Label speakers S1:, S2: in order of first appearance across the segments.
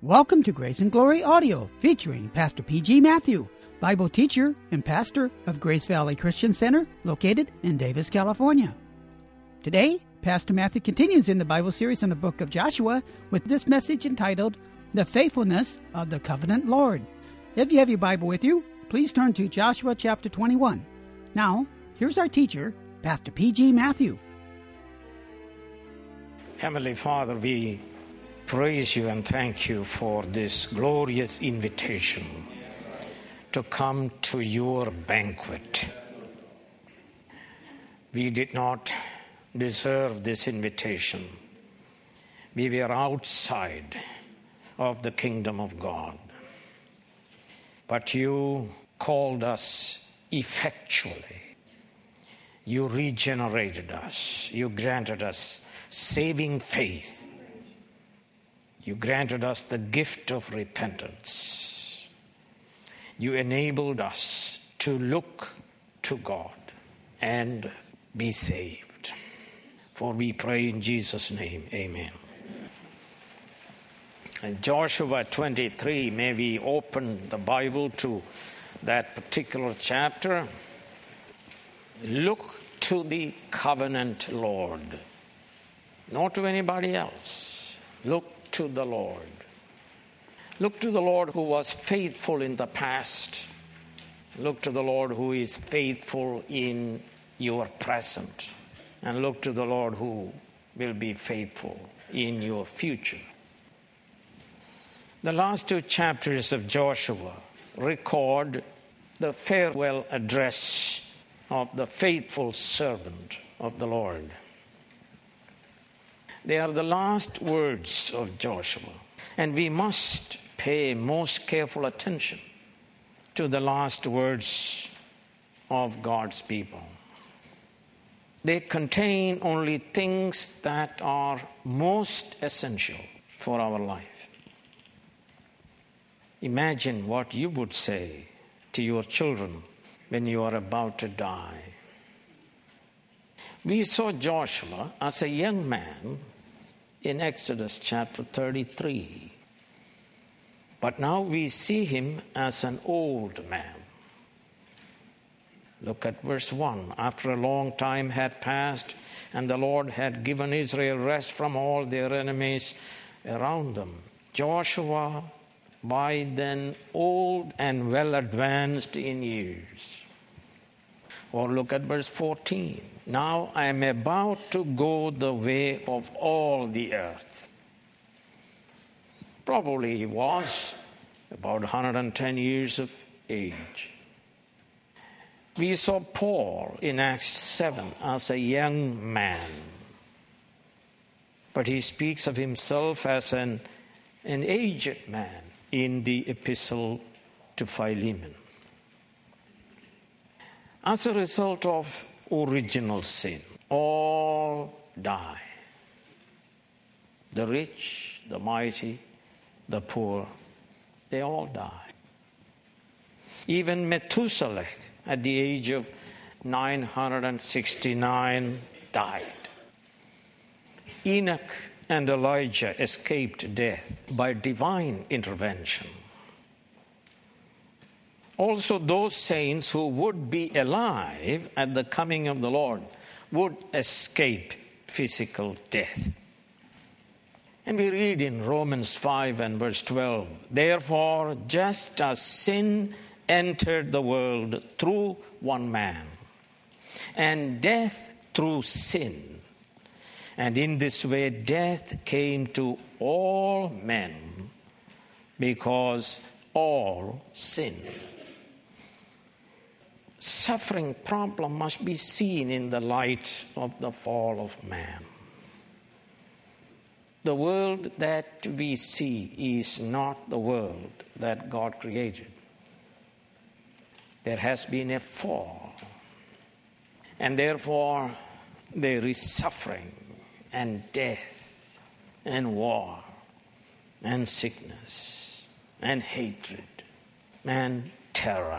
S1: Welcome to Grace and Glory Audio, featuring Pastor P.G. Matthew, Bible teacher and pastor of Grace Valley Christian Center, located in Davis, California. Today, Pastor Matthew continues in the Bible series on the book of Joshua with this message entitled, The Faithfulness of the Covenant Lord. If you have your Bible with you, please turn to Joshua chapter 21. Now, here's our teacher, Pastor P.G. Matthew.
S2: Heavenly Father, we praise you and thank you for this glorious invitation to come to your banquet. We did not deserve this invitation. We were outside of the kingdom of God. But you called us effectually. You regenerated us. You granted us saving faith. You granted us the gift of repentance. You enabled us to look to God and be saved. For we pray in Jesus' name, amen. In Joshua 23, may we open the Bible to that particular chapter. Look to the covenant Lord, not to anybody else. Look to the Lord. Look to the Lord who was faithful in the past. Look to the Lord who is faithful in your present. And look to the Lord who will be faithful in your future. The last two chapters of Joshua record the farewell address of the faithful servant of the Lord. They are the last words of Joshua, and we must pay most careful attention to the last words of God's people. They contain only things that are most essential for our life. Imagine what you would say to your children when you are about to die. We saw Joshua as a young man in Exodus chapter 33. But now we see him as an old man. Look at verse 1. After a long time had passed, and the Lord had given Israel rest from all their enemies around them, Joshua, by then old and well advanced in years. Or look at verse 14. Now I am about to go the way of all the earth. Probably he was about 110 years of age. We saw Paul in Acts 7 as a young man. But he speaks of himself as an aged man in the epistle to Philemon. As a result of original sin, all die. The rich, the mighty, the poor, they all die. Even Methuselah, at the age of 969, died. Enoch and Elijah escaped death by divine intervention. Also, those saints who would be alive at the coming of the Lord would escape physical death. And we read in Romans 5 and verse 12, therefore, just as sin entered the world through one man, and death through sin, and in this way death came to all men because all sinned. Suffering problem must be seen in the light of the fall of man. The world that we see is not the world that God created. There has been a fall, and therefore there is suffering and death and war and sickness and hatred and terror.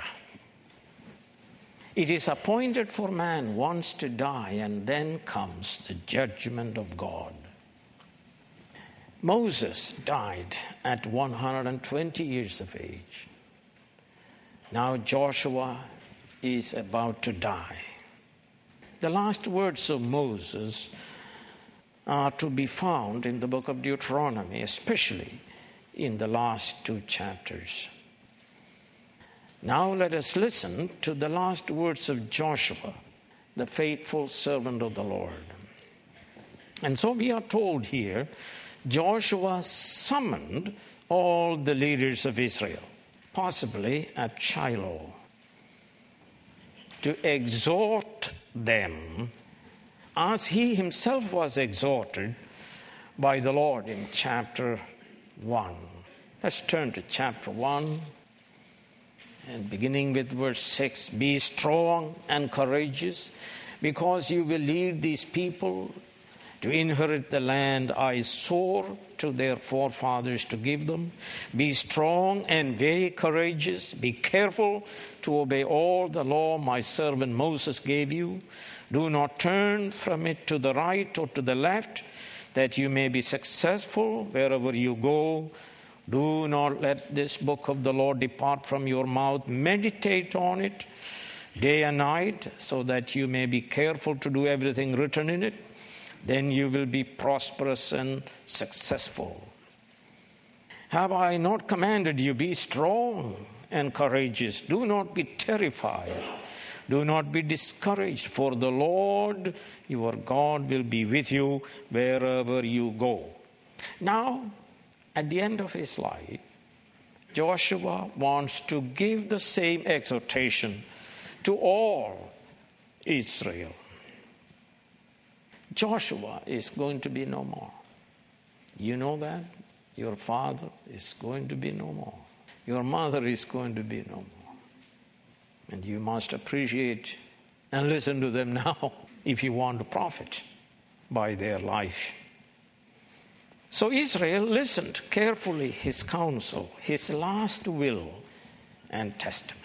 S2: It is appointed for man once to die, and then comes the judgment of God. Moses died at 120 years of age. Now Joshua is about to die. The last words of Moses are to be found in the book of Deuteronomy, especially in the last 2 chapters. Now let us listen to the last words of Joshua, the faithful servant of the Lord. And so we are told here, Joshua summoned all the leaders of Israel, possibly at Shiloh, to exhort them as he himself was exhorted by the Lord in chapter 1. Let's turn to chapter 1 and beginning with verse 6. Be strong and courageous, because you will lead these people to inherit the land I swore to their forefathers to give them. Be strong and very courageous. Be careful to obey all the law my servant Moses gave you. Do not turn from it to the right or to the left, that you may be successful wherever you go. Do not let this book of the law depart from your mouth. Meditate on it day and night, so that you may be careful to do everything written in it. Then you will be prosperous and successful. Have I not commanded you, be strong and courageous? Do not be terrified. Do not be discouraged, for the Lord your God will be with you wherever you go. Now, at the end of his life, Joshua wants to give the same exhortation to all Israel. Joshua is going to be no more. You know that? Your father is going to be no more. Your mother is going to be no more. And you must appreciate and listen to them now if you want to profit by their life. So Israel listened carefully his counsel, his last will and testament.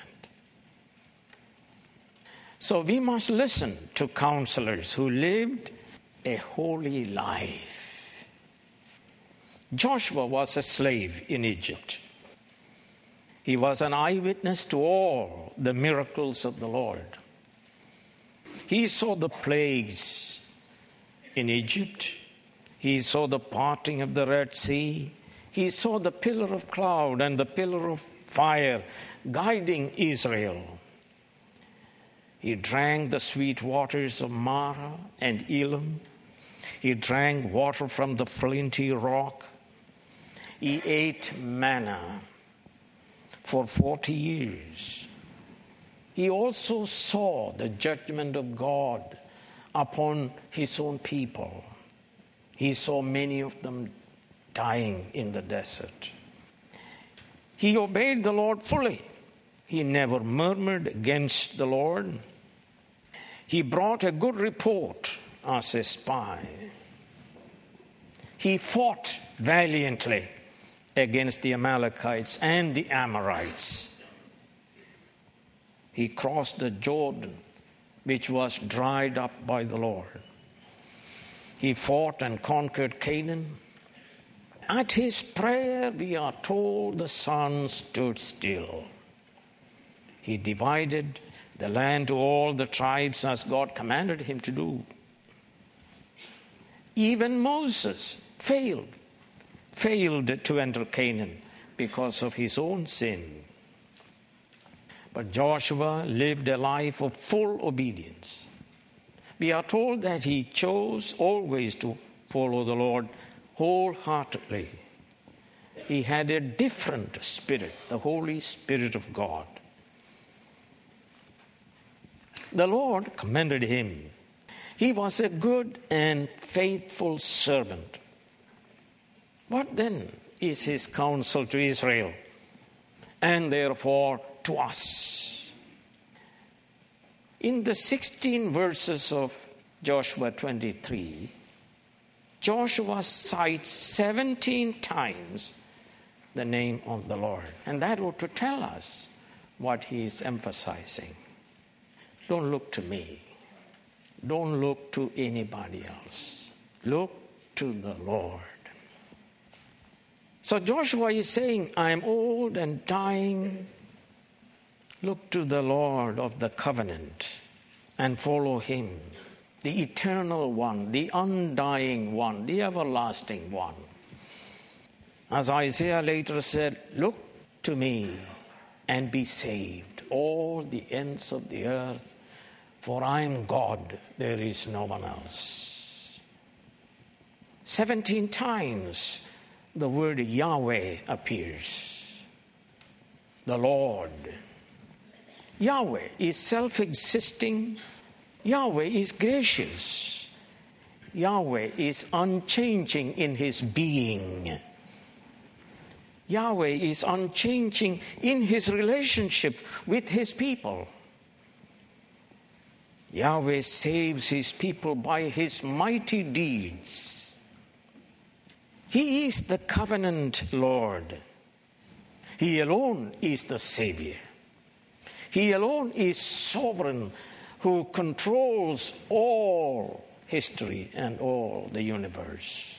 S2: So we must listen to counselors who lived a holy life. Joshua was a slave in Egypt. He was an eyewitness to all the miracles of the Lord. He saw the plagues in Egypt. He saw the parting of the Red Sea. He saw the pillar of cloud and the pillar of fire guiding Israel. He drank the sweet waters of Marah and Elam. He drank water from the flinty rock. He ate manna for 40 years. He also saw the judgment of God upon his own people. He saw many of them dying in the desert. He obeyed the Lord fully. He never murmured against the Lord. He brought a good report as a spy. He fought valiantly against the Amalekites and the Amorites. He crossed the Jordan, which was dried up by the Lord. He fought and conquered Canaan. At his prayer, we are told, the sun stood still. He divided the land to all the tribes as God commanded him to do. Even Moses failed to enter Canaan because of his own sin. But Joshua lived a life of full obedience. We are told that he chose always to follow the Lord wholeheartedly. He had a different spirit, the Holy Spirit of God. The Lord commended him. He was a good and faithful servant. What then is his counsel to Israel, and therefore to us? In the 16 verses of Joshua 23, Joshua cites 17 times the name of the Lord. And that ought to tell us what he is emphasizing. Don't look to me. Don't look to anybody else. Look to the Lord. So Joshua is saying, I am old and dying. Look to the Lord of the covenant and follow him, the eternal one, the undying one, the everlasting one. As Isaiah later said, look to me and be saved, all the ends of the earth, for I am God, there is no one else. 17 times the word Yahweh appears. The Lord. Yahweh is self-existing. Yahweh is gracious. Yahweh is unchanging in his being. Yahweh is unchanging in his relationship with his people. Yahweh saves his people by his mighty deeds. He is the covenant Lord. He alone is the Savior. He alone is sovereign, who controls all history and all the universe.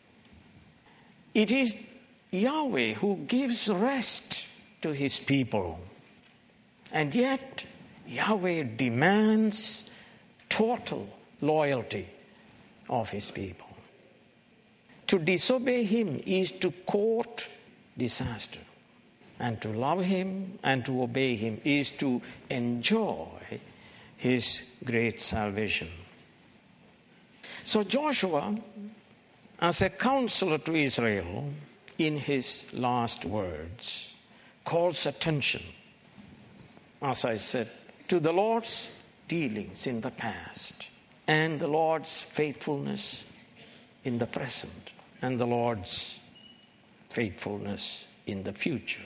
S2: It is Yahweh who gives rest to his people. And yet, Yahweh demands total loyalty of his people. To disobey him is to court disaster. And to love him and to obey him is to enjoy his great salvation. So Joshua, as a counselor to Israel, in his last words, calls attention, as I said, to the Lord's dealings in the past and the Lord's faithfulness in the present and the Lord's faithfulness in the future.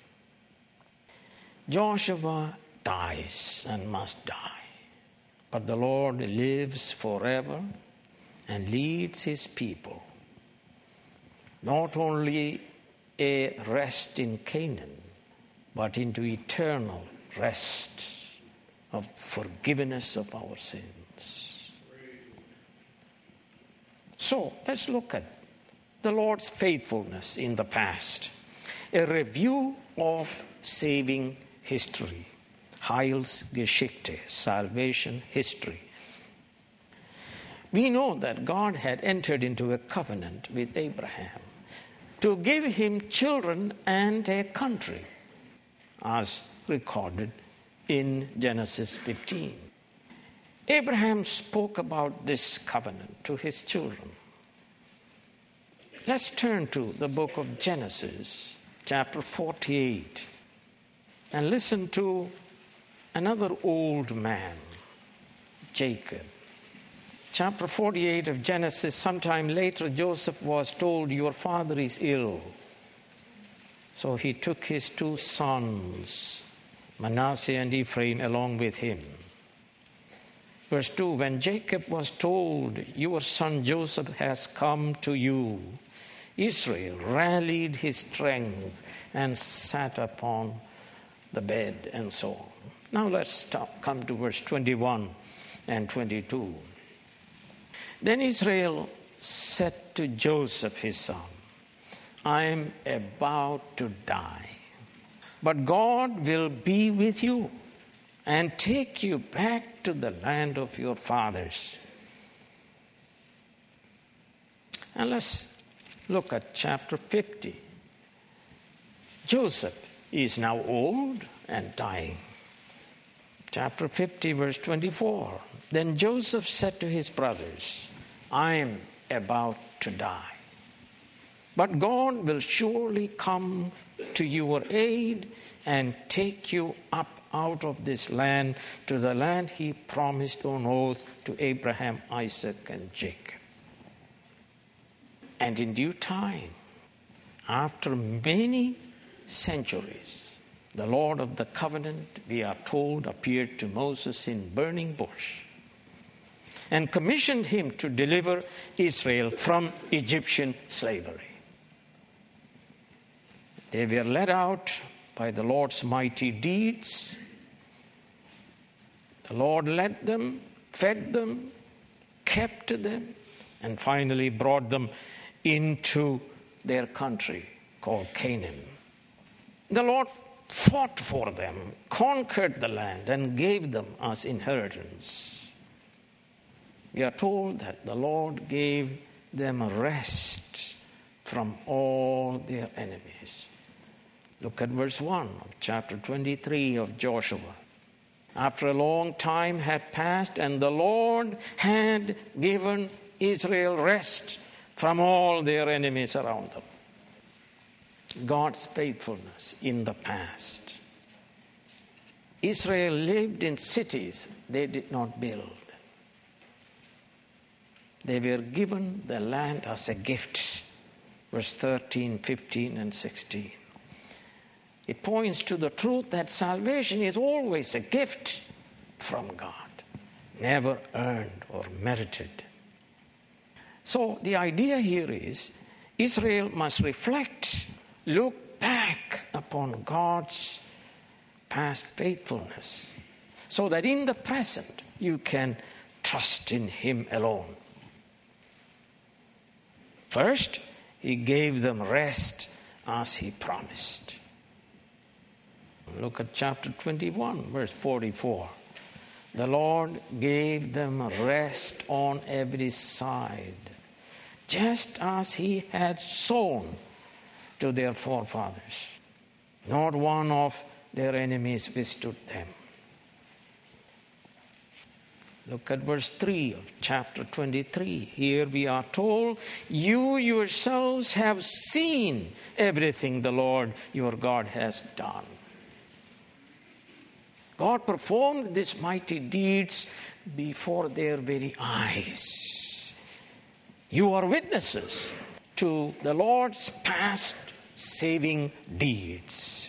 S2: Joshua dies and must die, but the Lord lives forever and leads his people not only a rest in Canaan, but into eternal rest of forgiveness of our sins. So let's look at the Lord's faithfulness in the past, a review of saving history, Heilsgeschichte, salvation history. We know that God had entered into a covenant with Abraham to give him children and a country, as recorded in Genesis 15. Abraham spoke about this covenant to his children. Let's turn to the book of Genesis, chapter 48, and listen to another old man, Jacob. Chapter 48 of Genesis, sometime later, Joseph was told, your father is ill. So he took his 2 sons, Manasseh and Ephraim, along with him. Verse 2, when Jacob was told, your son Joseph has come to you, Israel rallied his strength and sat upon the bed, and so on. Now let's come to verse 21 and 22. Then Israel said to Joseph his son, I am about to die, but God will be with you and take you back to the land of your fathers. And let's look at chapter 50. Joseph is now old and dying. Chapter 50, verse 24. Then Joseph said to his brothers, I am about to die, but God will surely come to your aid and take you up out of this land to the land he promised on oath to Abraham, Isaac, and Jacob. And in due time, after many centuries, the Lord of the covenant, we are told, appeared to Moses in burning bush and commissioned him to deliver Israel from Egyptian slavery. They were led out by the Lord's mighty deeds. The Lord led them, fed them, kept them, and finally brought them into their country, called Canaan. The Lord fought for them, conquered the land, and gave them as inheritance. We are told that the Lord gave them a rest from all their enemies. Look at verse 1 of chapter 23 of Joshua. After a long time had passed, and the Lord had given Israel rest from all their enemies around them. God's faithfulness in the past. Israel lived in cities they did not build. They were given the land as a gift. Verse 13, 15, and 16. It points to the truth that salvation is always a gift from God, never earned or merited. So the idea here is Israel must reflect, look back upon God's past faithfulness so that in the present you can trust in Him alone. First, He gave them rest as He promised. Look at chapter 21, verse 44. The Lord gave them rest on every side, just as He had sown to their forefathers. Not one of their enemies withstood them. Look at verse 3 of chapter 23. Here we are told, you yourselves have seen everything the Lord your God has done. God performed these mighty deeds before their very eyes. You are witnesses to the Lord's past saving deeds.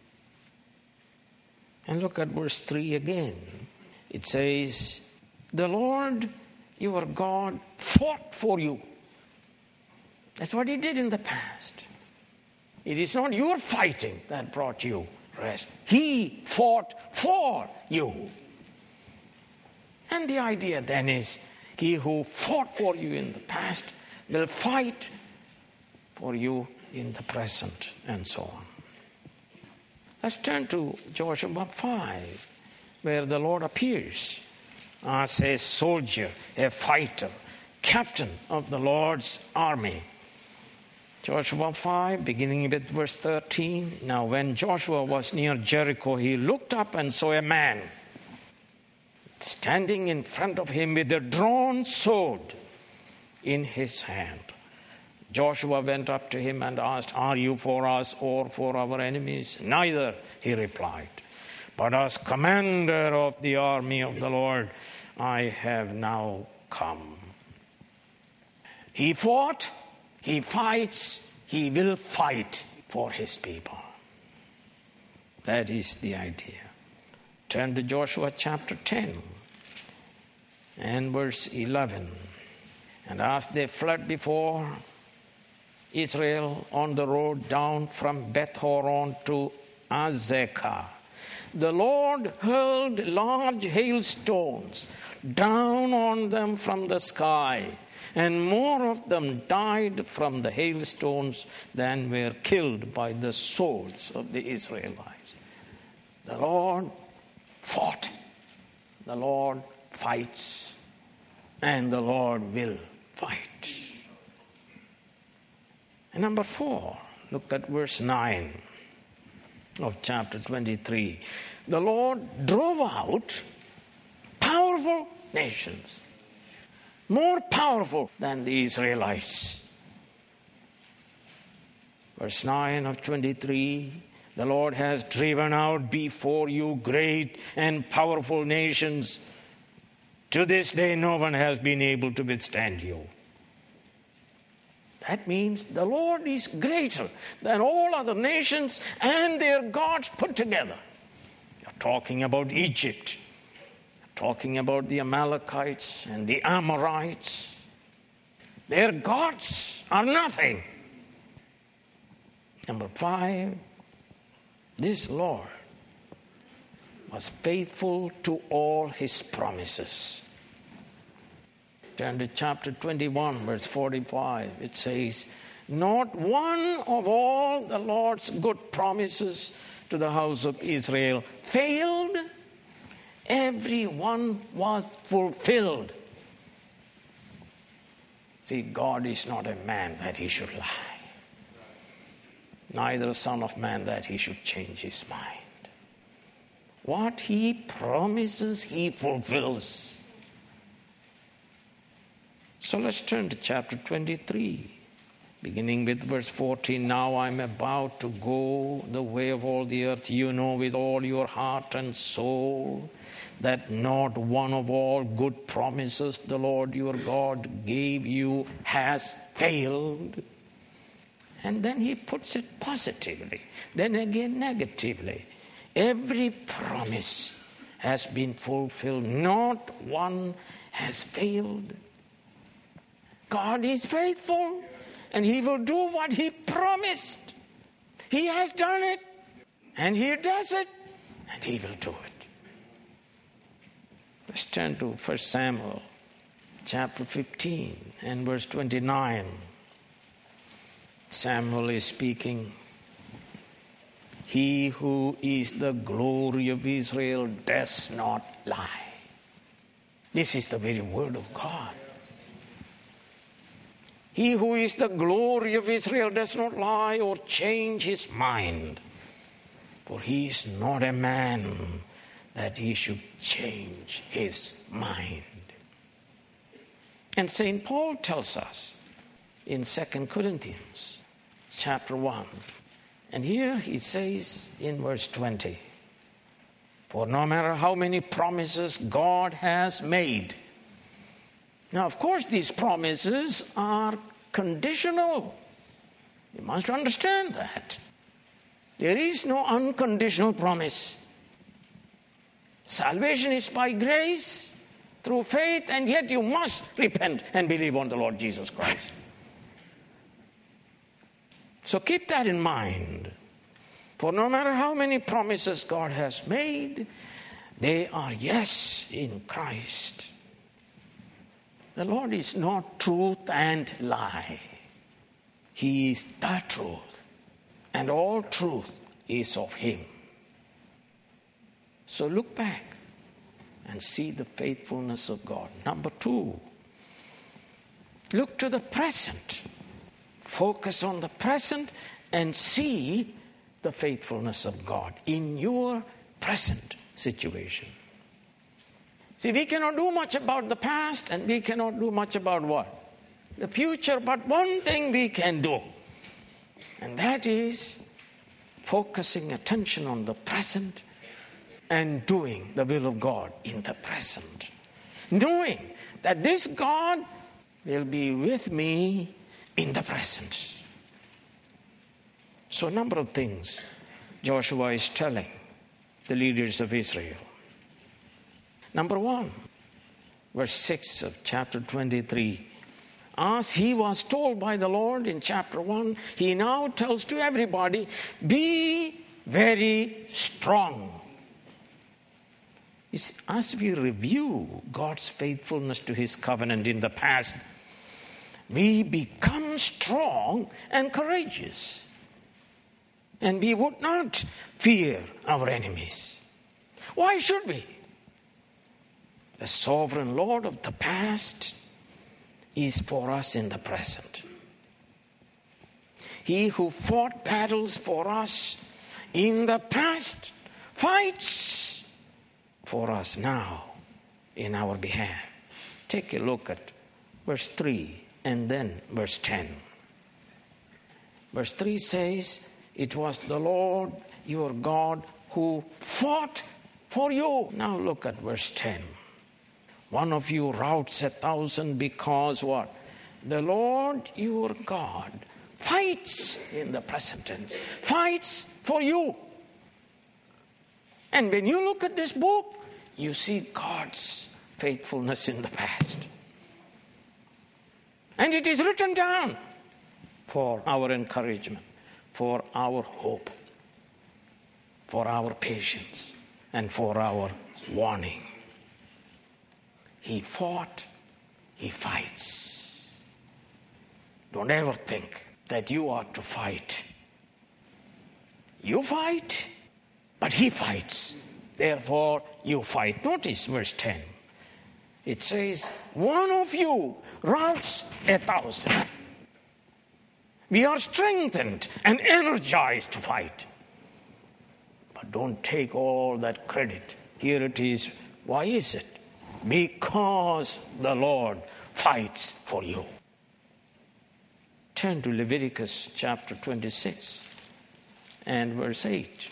S2: And look at verse 3 again. It says, the Lord your God fought for you. That's what He did in the past. It is not your fighting that brought you rest. He fought for you. And the idea then is, He who fought for you in the past will fight for you in the present, and so on. Let's turn to Joshua 5, where the Lord appears as a soldier, a fighter, captain of the Lord's army. Joshua 5, beginning with verse 13. Now when Joshua was near Jericho, he looked up and saw a man standing in front of him with a drawn sword in his hand. Joshua went up to him and asked, are you for us or for our enemies? Neither, he replied, but as commander of the army of the Lord, I have now come. He fought, he fights, he will fight for his people. That is the idea. Turn to Joshua chapter 10 and verse 11. And as they fled before Israel on the road down from Beth Horon to Azekah, the Lord hurled large hailstones down on them from the sky, and more of them died from the hailstones than were killed by the swords of the Israelites. The Lord fought, the Lord fights, and the Lord will fight. And number 4, look at verse 9 of chapter 23. The Lord drove out powerful nations, more powerful than the Israelites. Verse 9 of 23, the Lord has driven out before you great and powerful nations. To this day, no one has been able to withstand you. That means the Lord is greater than all other nations and their gods put together. You're talking about Egypt. You're talking about the Amalekites and the Amorites. Their gods are nothing. Number 5, this Lord was faithful to all His promises. Turn to chapter 21, verse 45. It says, Not one of all the Lord's good promises to the house of Israel failed. Every one was fulfilled. See, God is not a man that he should lie, neither a son of man that he should change his mind. What he promises, he fulfills. So let's turn to chapter 23, beginning with verse 14. Now I'm about to go the way of all the earth. You know with all your heart and soul that not one of all good promises the Lord your God gave you has failed. And then he puts it positively, then again negatively. Every promise has been fulfilled. Not one has failed. God is faithful, and he will do what he promised. He has done it, and he does it, and he will do it. Let's turn to 1 Samuel chapter 15 and verse 29. Samuel is speaking. He who is the glory of Israel does not lie. This is the very word of God. He who is the glory of Israel does not lie or change his mind. For he is not a man that he should change his mind. And St. Paul tells us in 2 Corinthians chapter 1. And here he says in verse 20, for no matter how many promises God has made. Now, of course, these promises are conditional. You must understand that. There is no unconditional promise. Salvation is by grace, through faith, and yet you must repent and believe on the Lord Jesus Christ. So keep that in mind. For no matter how many promises God has made, they are yes in Christ. The Lord is not truth and lie. He is the truth, and all truth is of him. So look back and see the faithfulness of God. Number 2, look to the present. Focus on the present and see the faithfulness of God in your present situation. See, we cannot do much about the past, and we cannot do much about what? The future. But one thing we can do, and that is focusing attention on the present and doing the will of God in the present. Knowing that this God will be with me in the present. So a number of things Joshua is telling the leaders of Israel. Number 1, verse 6 of chapter 23. As he was told by the Lord in chapter 1, he now tells to everybody, be very strong. You see, as we review God's faithfulness to his covenant in the past, we become strong and courageous. And we would not fear our enemies. Why should we? The sovereign Lord of the past is for us in the present. He who fought battles for us in the past fights for us now in our behalf. Take a look at verse 3 and then verse 10. Verse 3 says, it was the Lord your God who fought for you. Now look at verse 10. One of you routs 1,000 because what? The Lord your God fights in the present tense. Fights for you. And when you look at this book, you see God's faithfulness in the past. And it is written down for our encouragement, for our hope, for our patience, and for our warning. He fought, he fights. Don't ever think that you are to fight. You fight, but he fights. Therefore, you fight. Notice verse 10. It says, one of you routs 1,000. We are strengthened and energized to fight. But don't take all that credit. Here it is. Why is it? Because the Lord fights for you. Turn to Leviticus chapter 26 and verse 8.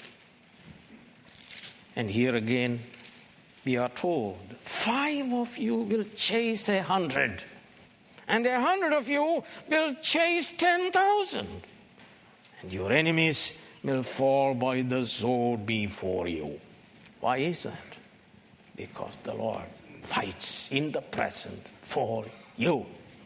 S2: And here again we are told, 5 of you will chase 100, and 100 of you will chase 10,000, and your enemies will fall by the sword before you. Why is that? Because the Lord fights in the present for you.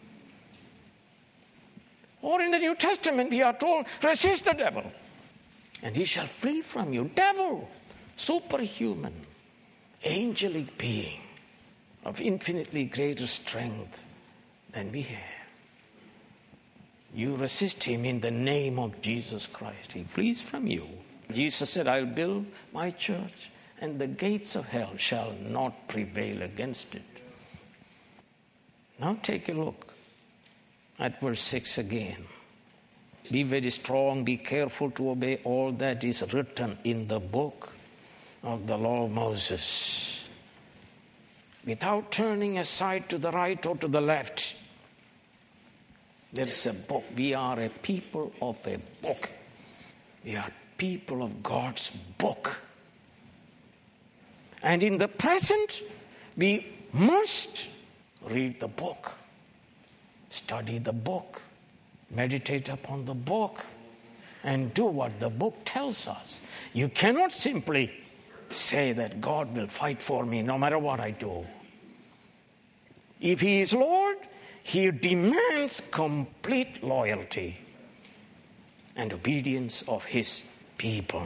S2: Or in the New Testament we are told, resist the devil and he shall flee from you. Devil, superhuman, angelic being of infinitely greater strength than we have. You resist him in the name of Jesus Christ. He flees from you. Jesus said, I'll build my church and the gates of hell shall not prevail against it. Now take a look at verse 6 again. Be very strong, be careful to obey all that is written in the book of the law of Moses, without turning aside to the right or to the left. There's a book. We are a people of a book. We are people of God's book. And in the present, we must read the book, study the book, meditate upon the book, and do what the book tells us. You cannot simply say that God will fight for me no matter what I do. If he is Lord, he demands complete loyalty and obedience of his people.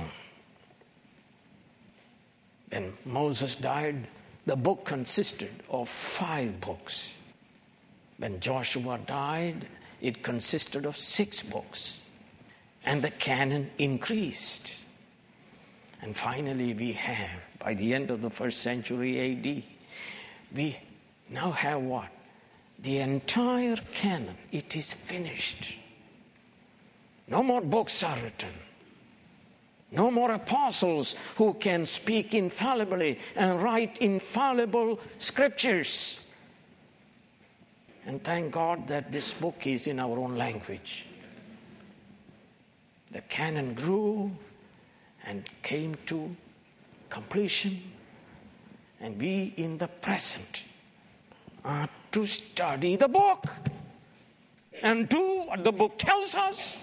S2: When Moses died, the book consisted of 5 books. When Joshua died, it consisted of 6 books. And the canon increased. And finally we have, by the end of the 1st century AD, we now have what? The entire canon. It is finished. No more books are written. No more apostles who can speak infallibly and write infallible scriptures. And thank God that this book is in our own language. The canon grew and came to completion. And we in the present are to study the book and do what the book tells us.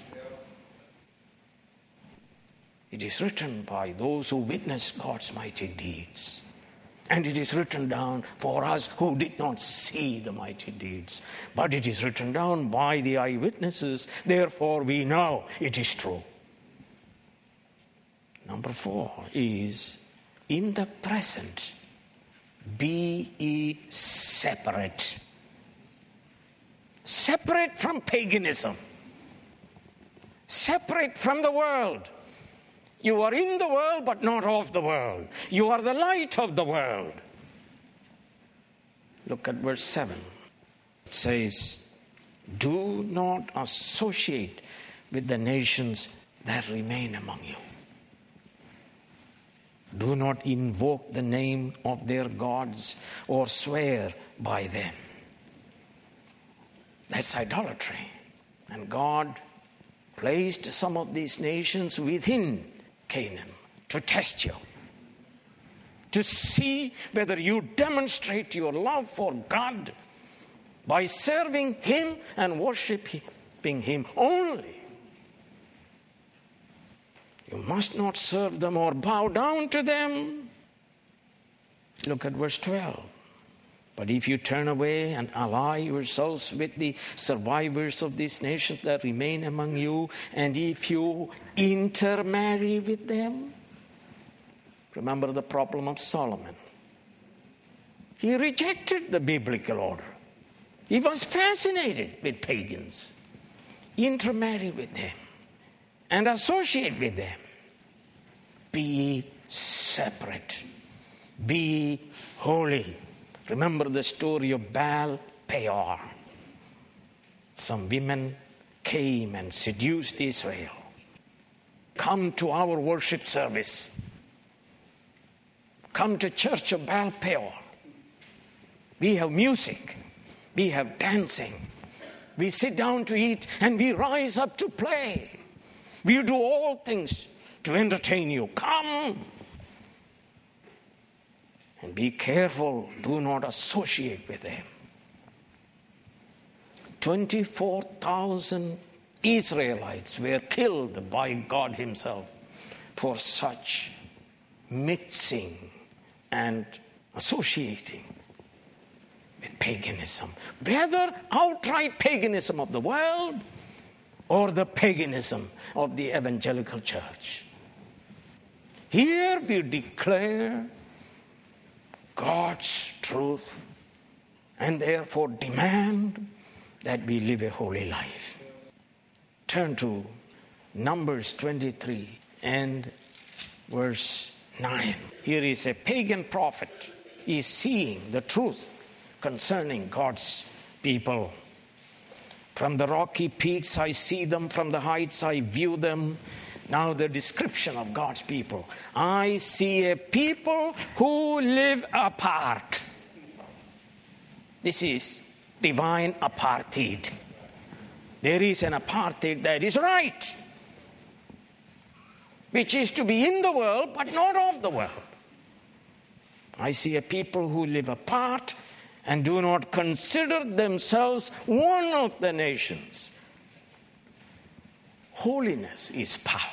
S2: It is written by those who witnessed God's mighty deeds. And it is written down for us who did not see the mighty deeds. But it is written down by the eyewitnesses. Therefore we know it is true. Number 4 is, in the present, be ye separate. Separate from paganism. Separate from the world. You are in the world, but not of the world. You are the light of the world. Look at verse 7. It says, do not associate with the nations that remain among you. Do not invoke the name of their gods or swear by them. That's idolatry. And God placed some of these nations within Canaan to test you, to see whether you demonstrate your love for God by serving him and worshiping him only. You must not serve them or bow down to them. Look at verse 12. But if you turn away and ally yourselves with the survivors of these nations that remain among you, and if you intermarry with them, remember the problem of Solomon. He rejected the biblical order. He was fascinated with pagans. intermarry with them and associate with them. Be separate. Be holy. Remember the story of Baal Peor. Some women came and seduced Israel. Come to our worship service. Come to church of Baal Peor. We have music. We have dancing. We sit down to eat and we rise up to play. We do all things to entertain you. Come. And be careful. Do not associate with them. 24,000 Israelites were killed by God himself for such mixing and associating with paganism. Whether outright paganism of the world or the paganism of the evangelical church. Here we declare God's truth and therefore demand that we live a holy life. Turn to Numbers 23 and verse 9. Here is a pagan prophet. He is seeing the truth concerning God's people. From the rocky peaks I see them, from the heights I view them. Now the description of God's people. I see a people who live apart. This is divine apartheid. There is an apartheid that is right, which is to be in the world but not of the world. I see a people who live apart and do not consider themselves one of the nations. Holiness is power.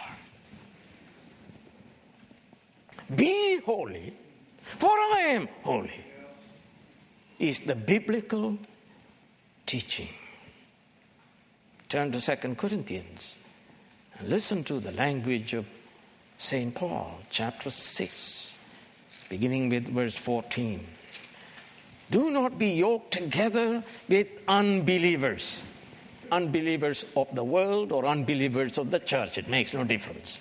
S2: Be holy, for I am holy, is the biblical teaching. Turn to 2 Corinthians and listen to the language of St. Paul, chapter 6, beginning with verse 14. Do not be yoked together with unbelievers. Unbelievers of the world or unbelievers of the church, it makes no difference.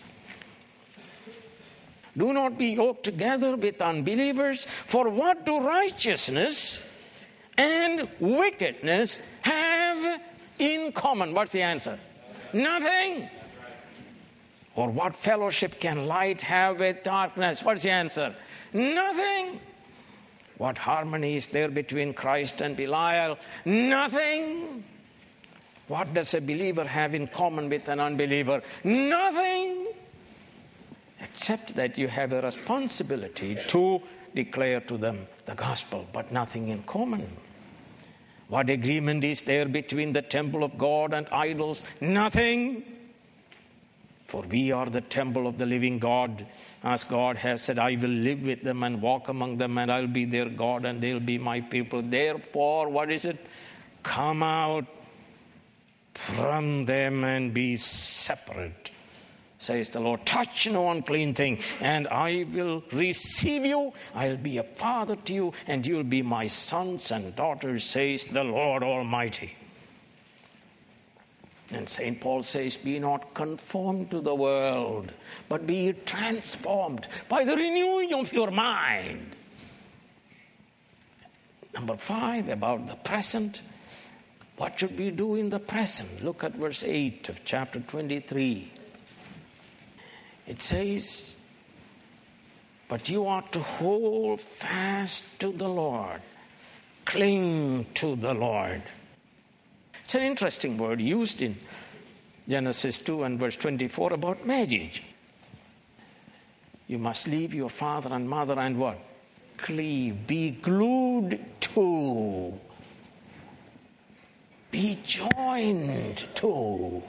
S2: Do not be yoked together with unbelievers, for what do righteousness and wickedness have in common? What's the answer? Nothing. Or what fellowship can light have with darkness? What's the answer? Nothing. What harmony is there between Christ and Belial? Nothing. What does a believer have in common with an unbeliever? Nothing. Except that you have a responsibility to declare to them the gospel, but nothing in common. What agreement is there between the temple of God and idols? Nothing. For we are the temple of the living God. As God has said, I will live with them and walk among them, and I'll be their God and they'll be my people. Therefore, what is it? Come out from them and be separate, says the Lord. Touch no unclean thing, and I will receive you. I'll be a father to you, and you'll be my sons and daughters, says the Lord Almighty. And St. Paul says, be not conformed to the world, but be transformed by the renewing of your mind. Number 5, about the present. What should we do in the present? Look at verse 8 of chapter 23. It says, but you ought to hold fast to the Lord. Cling to the Lord. It's an interesting word used in Genesis 2 and verse 24 about marriage. You must leave your father and mother and what? Cleave. Be glued to. Be joined to.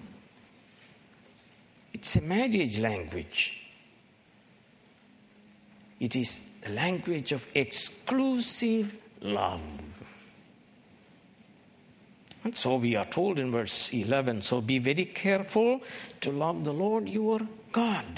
S2: It's a marriage language. It is a language of exclusive love. And so we are told in verse 11, so be very careful to love the Lord your God.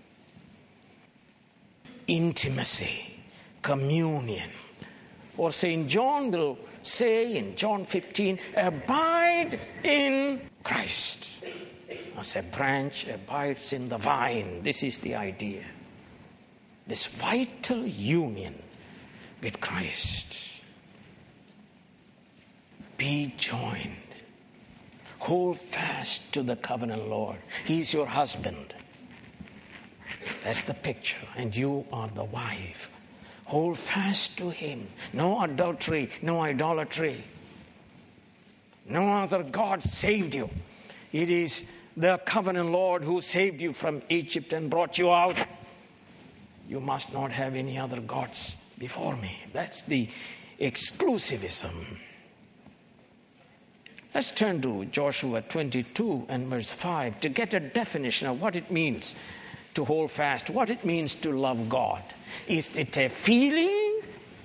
S2: Intimacy, communion. Or St. John will say in John 15, abide in Christ. As a branch abides in the vine. This is the idea. This vital union with Christ. Be joined. Hold fast to the covenant, Lord. He is your husband. That's the picture. And you are the wife. Hold fast to him. No adultery, no idolatry. No other God saved you. It is the covenant Lord who saved you from Egypt and brought you out. You must not have any other gods before me. That's the exclusivism. Let's turn to Joshua 22 and verse 5 to get a definition of what it means to hold fast, what it means to love God. Is it a feeling?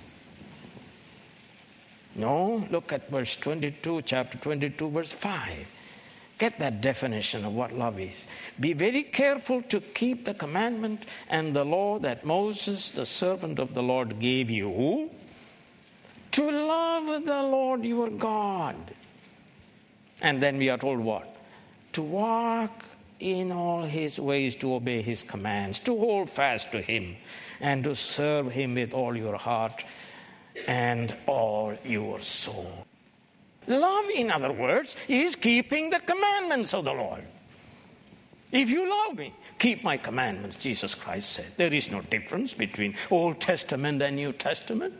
S2: No, look at verse 22, chapter 22, verse 5. Get that definition of what love is. Be very careful to keep the commandment and the law that Moses, the servant of the Lord, gave you, to love the Lord your God. And then we are told what? To walk in all his ways, to obey his commands, to hold fast to him, and to serve him with all your heart and all your soul. Love, in other words, is keeping the commandments of the Lord. If you love me, keep my commandments, Jesus Christ said. There is no difference between Old Testament and New Testament.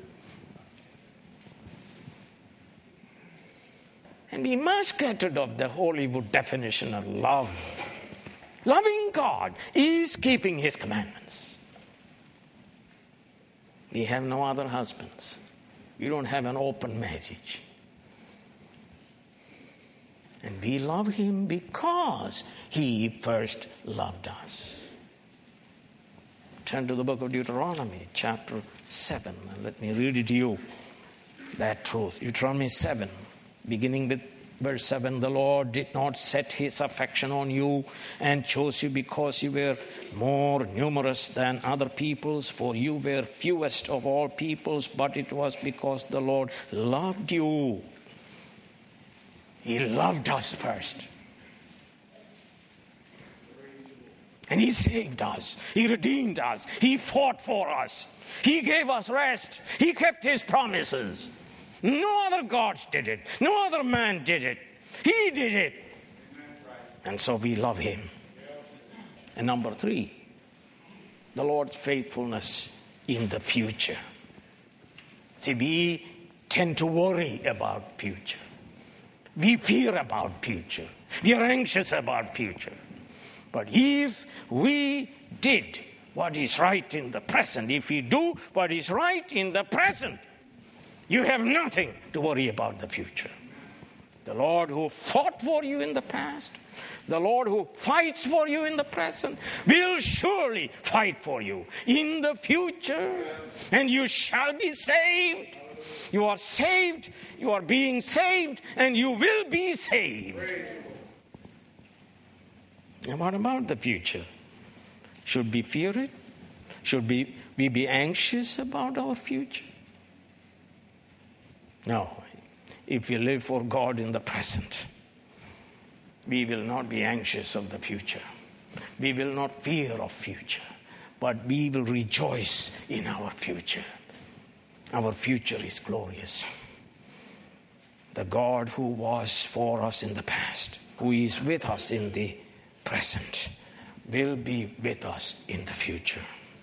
S2: And we must get rid of the Hollywood definition of love. Loving God is keeping his commandments. We have no other husbands. We don't have an open marriage. And we love him because he first loved us. Turn to the book of Deuteronomy, chapter 7, and let me read it to you, that truth. Deuteronomy 7, beginning with verse 7, the Lord did not set his affection on you and chose you because you were more numerous than other peoples, for you were fewest of all peoples, but it was because the Lord loved you. He loved us first. And he saved us. He redeemed us. He fought for us. He gave us rest. He kept his promises. No other gods did it. No other man did it. He did it. And so we love him. And number 3, the Lord's faithfulness in the future. See, we tend to worry about future. We fear about future. We are anxious about future. But if we did what is right in the present, if we do what is right in the present, you have nothing to worry about the future. The Lord who fought for you in the past, the Lord who fights for you in the present, will surely fight for you in the future. And you shall be saved. You are saved, you are being saved, and you will be saved. And what about the future? Should we fear it? Should we be anxious about our future? No. If we live for God in the present, we will not be anxious of the future. We will not fear of future, but we will rejoice in our future. Our future is glorious. The God who was for us in the past, who is with us in the present, will be with us in the future.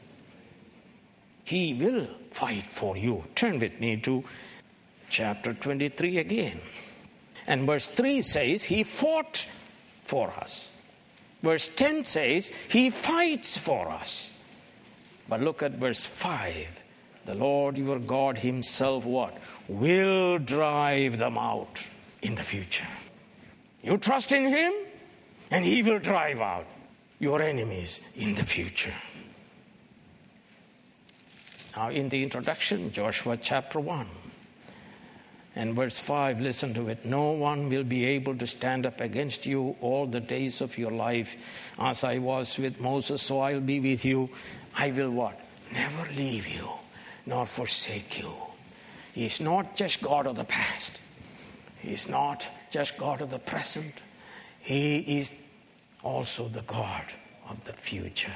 S2: He will fight for you. Turn with me to chapter 23 again. And verse 3 says, he fought for us. Verse 10 says, he fights for us. But look at verse 5. The Lord your God himself what? Will drive them out in the future. You trust in him and he will drive out your enemies in the future. Now in the introduction, Joshua chapter 1 and verse 5, listen to it. No one will be able to stand up against you all the days of your life. As I was with Moses, so I'll be with you. I will what? Never leave you nor forsake you. He is not just God of the past. He is not just God of the present. He is also the God of the future.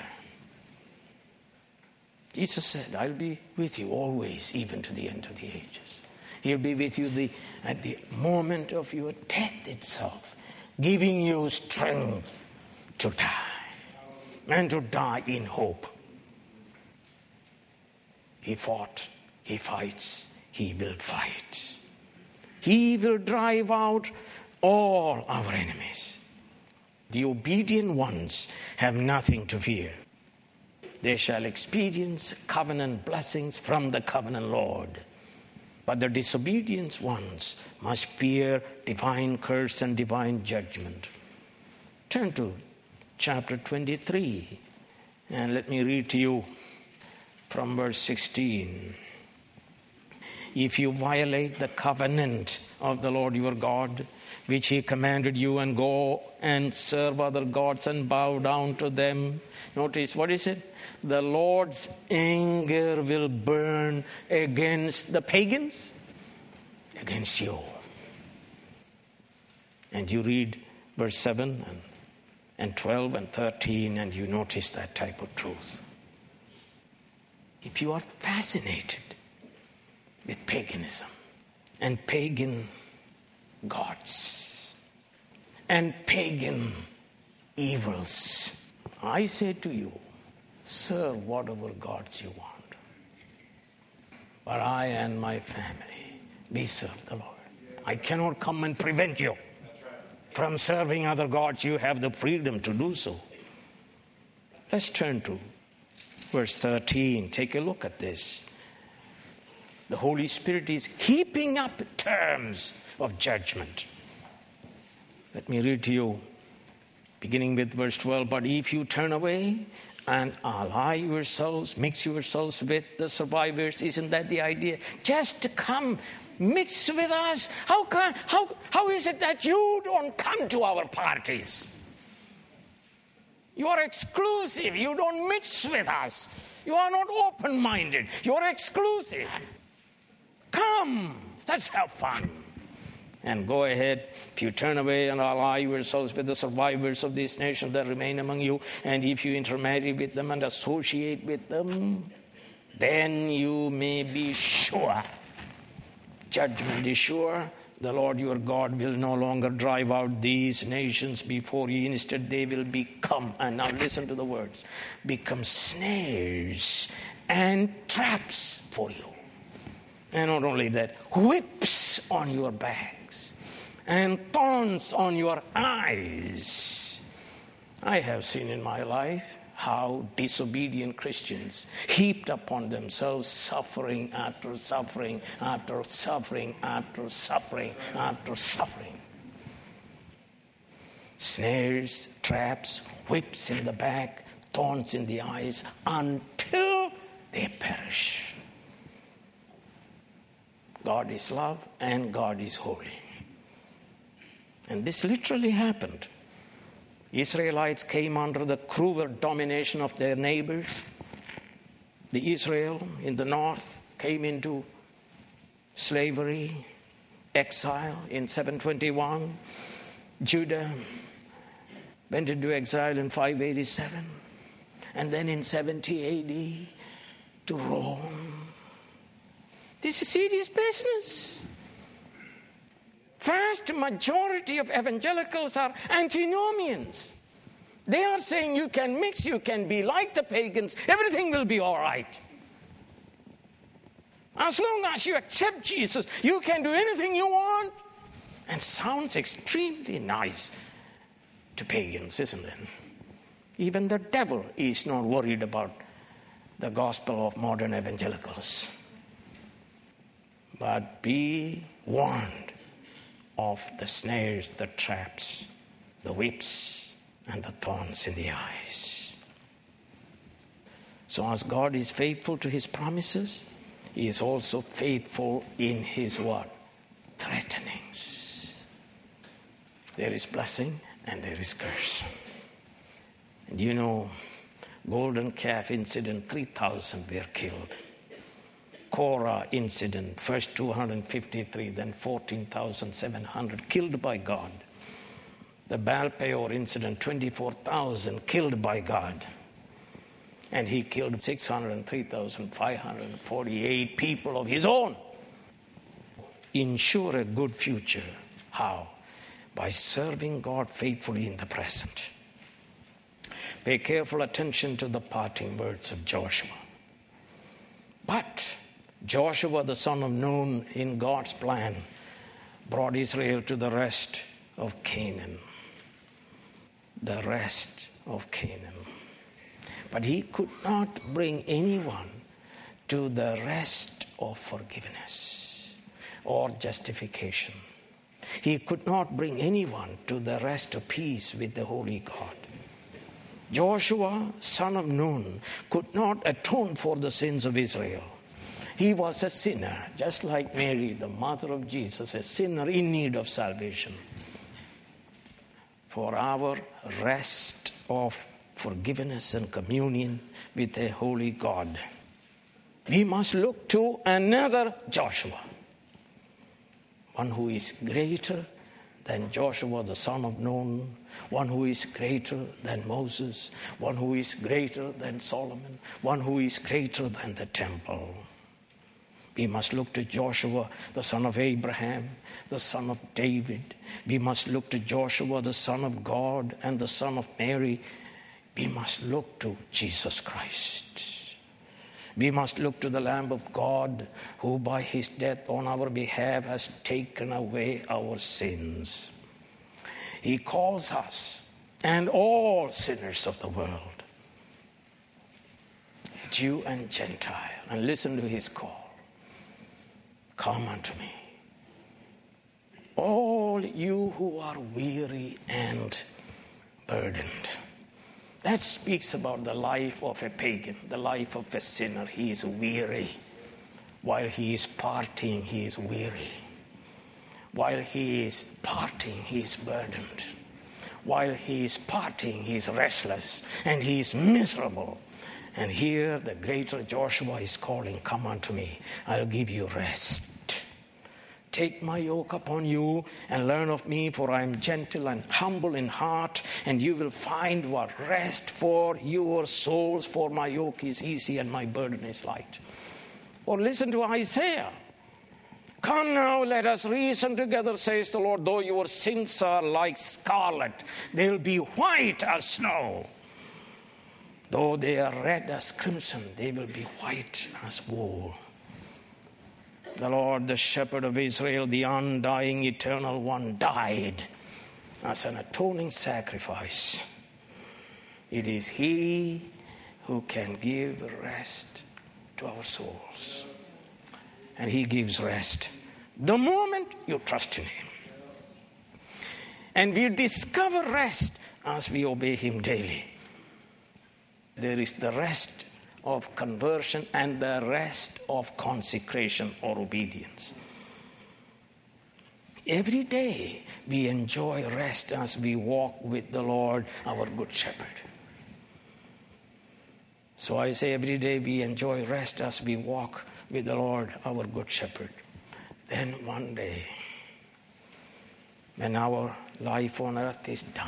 S2: Jesus said, I'll be with you always, even to the end of the ages. He'll be with you at the moment of your death itself, giving you strength to die, and to die in hope. He fought, he fights, he will fight. He will drive out all our enemies. The obedient ones have nothing to fear. They shall experience covenant blessings from the covenant Lord. But the disobedient ones must fear divine curse and divine judgment. Turn to chapter 23, and let me read to you from verse 16. If you violate the covenant of the Lord your God, which he commanded you, and go and serve other gods and bow down to them. Notice, what is it? The Lord's anger will burn against the pagans, against you. And you read verse 7 and 12 and 13, and you notice that type of truth. If you are fascinated with paganism and pagan gods and pagan evils, I say to you, serve whatever gods you want. But I and my family, we serve the Lord. I cannot come and prevent you from serving other gods. You have the freedom to do so. Let's turn to verse 13. Take a look at this. The Holy Spirit is heaping up terms of judgment. Let me read to you, beginning with verse 12. But if you turn away and ally yourselves, mix yourselves with the survivors, isn't that the idea? Just to come mix with us. How is it that you don't come to our parties? You are exclusive. You don't mix with us. You are not open-minded. You are exclusive. Come, let's have fun. And go ahead. If you turn away and ally yourselves with the survivors of this nation that remain among you, and if you intermarry with them and associate with them, then you may be sure. Judgment is sure. The Lord your God will no longer drive out these nations before you. Instead, they will become, and now listen to the words, become snares and traps for you. And not only that, whips on your backs and thorns on your eyes. I have seen in my life how disobedient Christians heaped upon themselves suffering after suffering after suffering after suffering after suffering. Snares, traps, whips in the back, thorns in the eyes, until they perish. God is love and God is holy. And this literally happened. Israelites came under the cruel domination of their neighbors. The Israel in the north came into slavery, exile in 721. Judah went into exile in 587. And then in 70 AD to Rome. This is serious business. Vast majority of evangelicals are antinomians. They are saying you can mix, you can be like the pagans, everything will be all right. As long as you accept Jesus, you can do anything you want. And sounds extremely nice to pagans, isn't it? Even the devil is not worried about the gospel of modern evangelicals. But be warned of the snares, the traps, the whips, and the thorns in the eyes. So as God is faithful to his promises, he is also faithful in his what? Threatenings. There is blessing and there is curse. And you know, golden calf incident, 3,000 were killed. Korah incident, first 253, then 14,700 killed by God. The Baal Peor incident, 24,000 killed by God. And he killed 603,548 people of his own. Ensure a good future. How? By serving God faithfully in the present. Pay careful attention to the parting words of Joshua. But Joshua, the son of Nun, in God's plan, brought Israel to the rest of Canaan. The rest of Canaan. But he could not bring anyone to the rest of forgiveness or justification. He could not bring anyone to the rest of peace with the Holy God. Joshua, son of Nun, could not atone for the sins of Israel. He was a sinner, just like Mary, the mother of Jesus, a sinner in need of salvation. For our rest of forgiveness and communion with a holy God, we must look to another Joshua, one who is greater than Joshua, the son of Nun, one who is greater than Moses, one who is greater than Solomon, one who is greater than the temple. We must look to Joshua, the son of Abraham, the son of David. We must look to Joshua, the son of God and the son of Mary. We must look to Jesus Christ. We must look to the Lamb of God, who by his death on our behalf has taken away our sins. He calls us and all sinners of the world, Jew and Gentile, and listen to his call. Come unto me, all you who are weary and burdened. That speaks about the life of a pagan, the life of a sinner. He is weary. While he is partying, he is weary. While he is partying, he is burdened. While he is partying, he is restless and he is miserable. And here the greater Joshua is calling, come unto me, I'll give you rest. Take my yoke upon you and learn of me, for I am gentle and humble in heart, and you will find what rest for your souls, for my yoke is easy and my burden is light. Or listen to Isaiah. Come now, let us reason together, says the Lord. Though your sins are like scarlet, they'll be white as snow. Though they are red as crimson, they will be white as wool. The Lord, the shepherd of Israel, the undying, eternal one, died as an atoning sacrifice. It is he who can give rest to our souls. And he gives rest the moment you trust in him. And we discover rest as we obey him daily. There is the rest of conversion and the rest of consecration or obedience. Every day we enjoy rest as we walk with the Lord, our good shepherd. So I say every day we enjoy rest as we walk with the Lord, our good shepherd. Then one day, when our life on earth is done,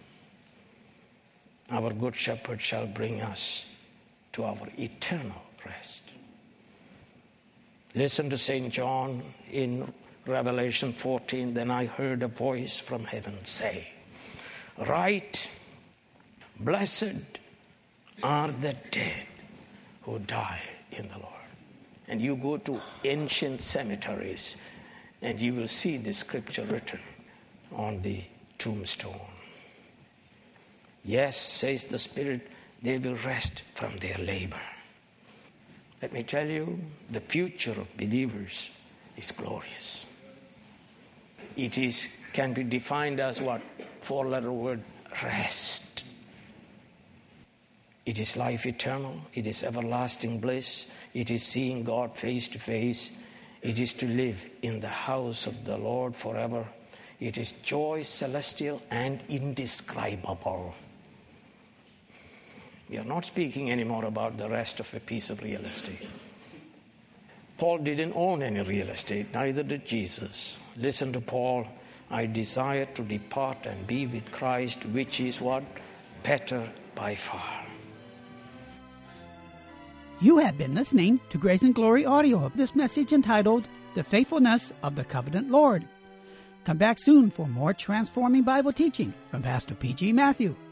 S2: our good shepherd shall bring us to our eternal rest. Listen to St. John in Revelation 14. Then I heard a voice from heaven say, write, blessed are the dead who die in the Lord. And you go to ancient cemeteries and you will see the scripture written on the tombstone. Yes, says the Spirit, they will rest from their labor. Let me tell you, the future of believers is glorious. It can be defined as what? 4-letter word, rest. It is life eternal. It is everlasting bliss. It is seeing God face to face. It is to live in the house of the Lord forever. It is joy celestial and indescribable. We are not speaking anymore about the rest of a piece of real estate. Paul didn't own any real estate, neither did Jesus. Listen to Paul I desire to depart and be with Christ, which is what? Better by far.
S1: You have been listening to Grace and Glory audio of this message entitled, The Faithfulness of the Covenant Lord. Come back soon for more transforming Bible teaching from Pastor P.G. Matthew.